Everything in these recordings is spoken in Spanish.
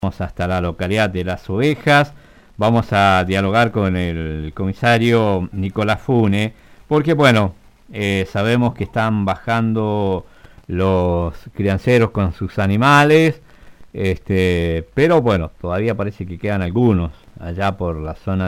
Vamos hasta la localidad de Las Ovejas, vamos a dialogar con el comisario Nicolás Fune, porque bueno, sabemos que están bajando los crianceros con sus animales, pero bueno, todavía parece que quedan algunos allá por la zona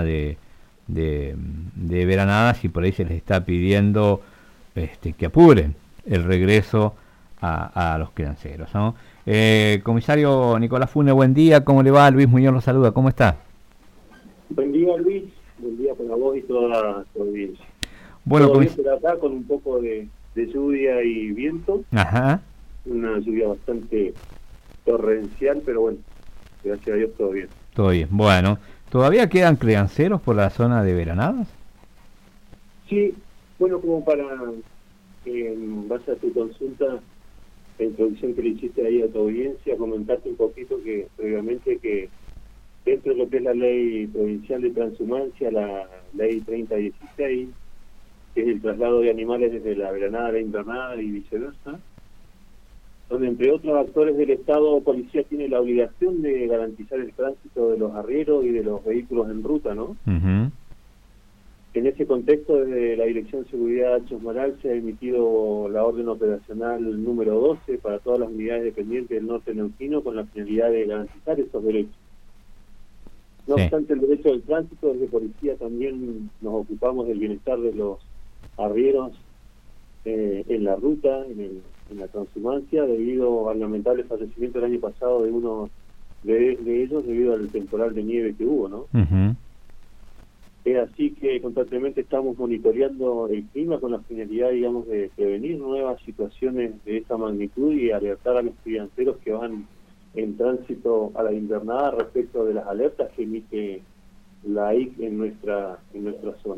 de Veranadas y por ahí se les está pidiendo que apuren el regreso a los crianceros, ¿no? Comisario Nicolás Fune, buen día, ¿cómo le va? Luis Muñoz lo saluda, ¿cómo está? Buen día, Luis, buen día para vos y toda tu audiencia. Bueno, Todo bien por acá, con un poco de lluvia y viento, ajá, una lluvia bastante torrencial, pero bueno, gracias a Dios todo bien. todo bien. Bueno, ¿todavía quedan crianceros por la zona de Veranadas? Sí, bueno, como para, en base a tu consulta, la introducción que le hiciste ahí a tu audiencia, comentarte un poquito que previamente que dentro de lo que es la ley provincial de transhumancia, la ley 3016, que es el traslado de animales desde la veranada a la invernada y viceversa, donde entre otros actores del Estado, policía tiene la obligación de garantizar el tránsito de los arrieros y de los vehículos en ruta, ¿no? Uh-huh. En ese contexto, desde la Dirección de Seguridad Chosmalal se ha emitido la orden operacional número 12 para todas las unidades dependientes del norte neuquino con la finalidad de garantizar esos derechos. No obstante el derecho del tránsito, desde policía también nos ocupamos del bienestar de los arrieros en la ruta, en la transhumancia, debido al lamentable fallecimiento el año pasado de uno de ellos debido al temporal de nieve que hubo, ¿no? Uh-huh. Es así que constantemente estamos monitoreando el clima con la finalidad, digamos, de prevenir nuevas situaciones de esa magnitud y alertar a los crianceros que van en tránsito a la invernada respecto de las alertas que emite la AIC en nuestra zona.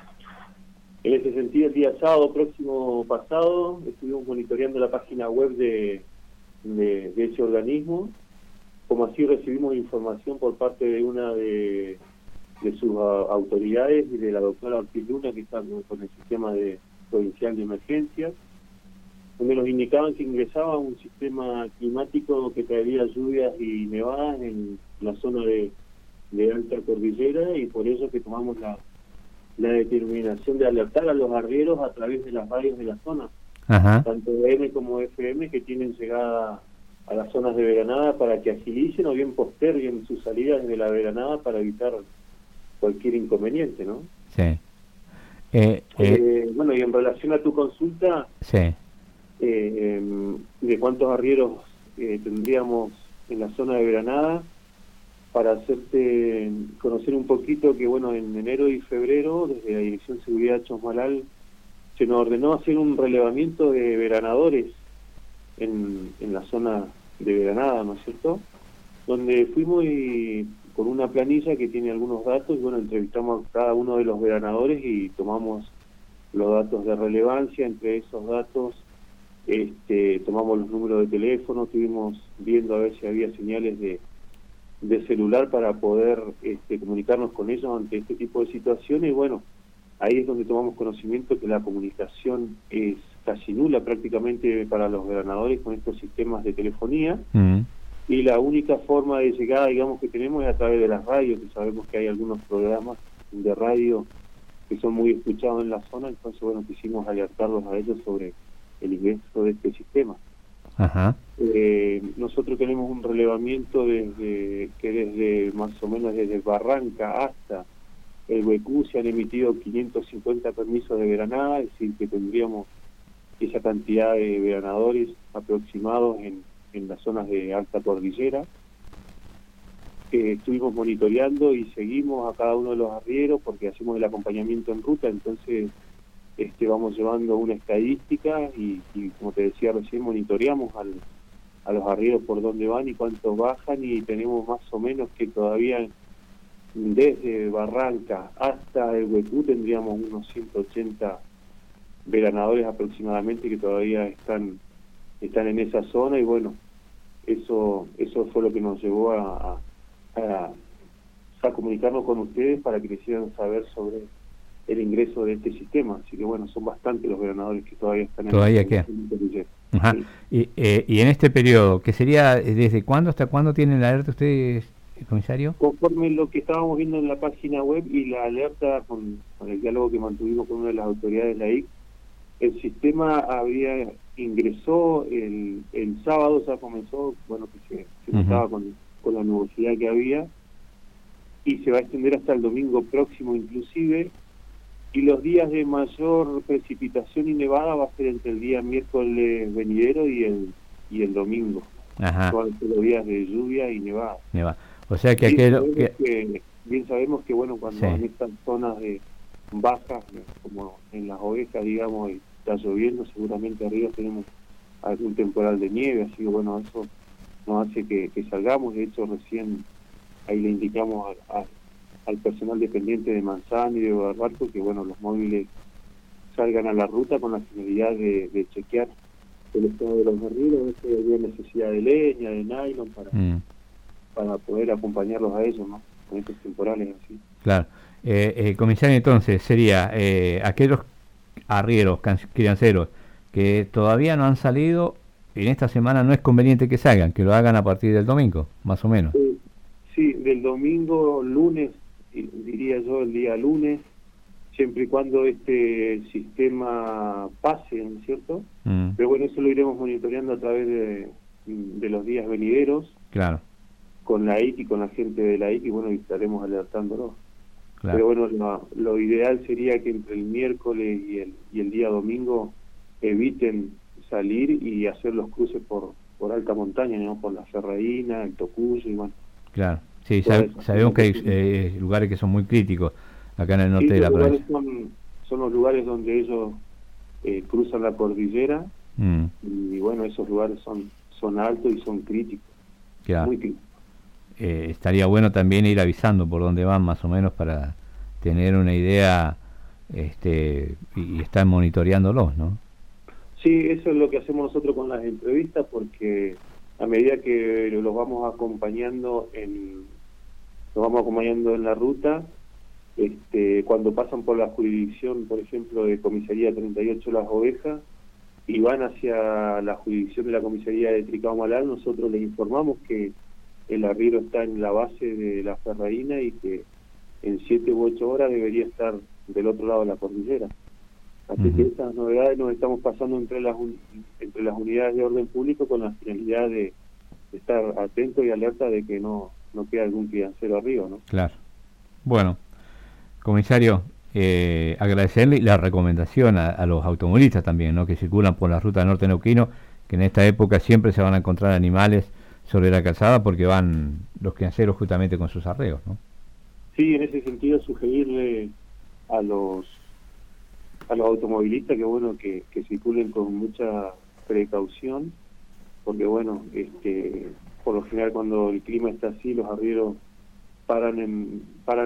En ese sentido, el día sábado próximo pasado estuvimos monitoreando la página web de ese organismo, como así recibimos información por parte de una de sus autoridades y de la doctora Ortiz Luna, que está con el sistema provincial de emergencias, donde nos indicaban que ingresaba un sistema climático que traería lluvias y nevadas en la zona de alta cordillera, y por eso que tomamos la determinación de alertar a los arrieros a través de las radios de la zona, Ajá. tanto M como FM, que tienen llegada a las zonas de veranada para que agilicen o bien posterguen sus salidas desde la veranada para evitar cualquier inconveniente, ¿no? Sí. Bueno, y en relación a tu consulta, sí. De cuántos arrieros tendríamos en la zona de veranada, para hacerte conocer un poquito que, bueno, en enero y febrero, desde la Dirección de Seguridad Chosmalal, se nos ordenó hacer un relevamiento de veranadores en la zona de veranada, ¿no es cierto? Donde fuimos y con una planilla que tiene algunos datos, y bueno, entrevistamos a cada uno de los veranadores y tomamos los datos de relevancia. Entre esos datos tomamos los números de teléfono, estuvimos viendo a ver si había señales de celular para poder comunicarnos con ellos ante este tipo de situaciones, y bueno, ahí es donde tomamos conocimiento que la comunicación es casi nula prácticamente para los gobernadores con estos sistemas de telefonía. Uh-huh. Y la única forma de llegada, digamos, que tenemos es a través de las radios, que sabemos que hay algunos programas de radio que son muy escuchados en la zona. Entonces, bueno, quisimos alertarlos a ellos sobre el ingreso de este sistema. Ajá. Nosotros tenemos un relevamiento desde más o menos desde Barranca hasta el Huecú se han emitido 550 permisos de veranada, es decir, que tendríamos esa cantidad de veranadores aproximados en las zonas de alta cordillera. Estuvimos monitoreando y seguimos a cada uno de los arrieros porque hacemos el acompañamiento en ruta, entonces vamos llevando una estadística y como te decía recién, monitoreamos a los arrieros por dónde van y cuántos bajan, y tenemos más o menos que todavía desde Barranca hasta el Huecú tendríamos unos 180 veranadores aproximadamente que todavía están en esa zona, y bueno, eso fue lo que nos llevó a comunicarnos con ustedes para que quisieran saber sobre el ingreso de este sistema. Así que bueno, son bastantes los veranadores que todavía están Todavía en queda. el Ajá. Sí. Y en este periodo, ¿que sería desde cuándo hasta cuándo tienen la alerta ustedes, comisario? Conforme lo que estábamos viendo en la página web y la alerta con el diálogo que mantuvimos con una de las autoridades de la IC, el sistema ingresó el sábado, ya comenzó, bueno, que se notaba con la nubosidad que había, y se va a extender hasta el domingo próximo inclusive, y los días de mayor precipitación y nevada va a ser entre el día miércoles venidero y el domingo. Ajá. Son los días de lluvia y nevada. O sea que bien sabemos que bueno, cuando en estas zonas de bajas, como en las ovejas, digamos, y está lloviendo, seguramente arriba tenemos algún temporal de nieve, así que bueno, eso nos hace que salgamos. De hecho, recién ahí le indicamos al personal dependiente de Manzano y de Barbarco que bueno, los móviles salgan a la ruta con la finalidad de chequear el estado de los arrieros, si hay necesidad de leña, de nylon, para poder acompañarlos a ellos, ¿no? Con estos temporales así. Claro. Comisario, entonces, sería aquellos arrieros, crianceros, que todavía no han salido, en esta semana no es conveniente que salgan, que lo hagan a partir del domingo, más o menos. Sí, del domingo, lunes, diría yo, el día lunes, siempre y cuando este sistema pase, ¿no es cierto? Pero bueno, eso lo iremos monitoreando a través de los días venideros. Claro. Con la IC y con la gente de la IC, y bueno, y estaremos alertándolos. Claro. Pero bueno, lo ideal sería que entre el miércoles y el día domingo eviten salir y hacer los cruces por alta montaña, ¿no? Por la Ferraína, el Tocuyo y bueno. Claro, sí, sabemos que hay lugares que son muy críticos acá en el norte de la provincia. Son los lugares donde ellos cruzan la cordillera y bueno, esos lugares son altos y son críticos. Claro. Muy críticos. Estaría bueno también ir avisando por dónde van más o menos para tener una idea y estar monitoreándolos, ¿no? Sí, eso es lo que hacemos nosotros con las entrevistas, porque a medida que los vamos acompañando en la ruta, cuando pasan por la jurisdicción, por ejemplo, de Comisaría 38 Las Ovejas y van hacia la jurisdicción de la Comisaría de Tricao-Malal, nosotros les informamos que el arriero está en la base de la Ferraína y que en 7 u 8 horas debería estar del otro lado de la cordillera. Así que estas novedades nos estamos pasando entre las unidades de orden público con la finalidad de estar atentos y alerta de que no quede algún criancero arriba, ¿no? Claro. Bueno, comisario, agradecerle la recomendación a los automovilistas también, ¿no? Que circulan por la ruta norte neuquino, que en esta época siempre se van a encontrar animales sobre la calzada porque van los crianceros justamente con sus arreos, ¿no? Sí, en ese sentido sugerirle a los automovilistas que bueno, que circulen con mucha precaución, porque bueno, por lo general cuando el clima está así, los arrieros paran en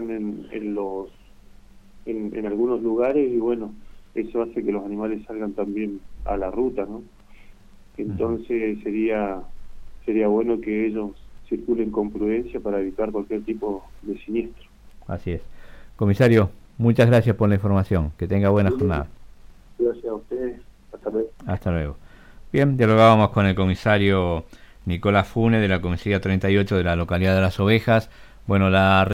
algunos lugares y bueno, eso hace que los animales salgan también a la ruta, ¿no? Entonces sería bueno que ellos circulen con prudencia para evitar cualquier tipo de siniestro. Así es. Comisario, muchas gracias por la información. Que tenga buena jornada. Gracias a ustedes. Hasta luego. Hasta luego. Bien, dialogábamos con el comisario Nicolás Fune de la comisaría 38 de la localidad de Las Ovejas. Bueno, la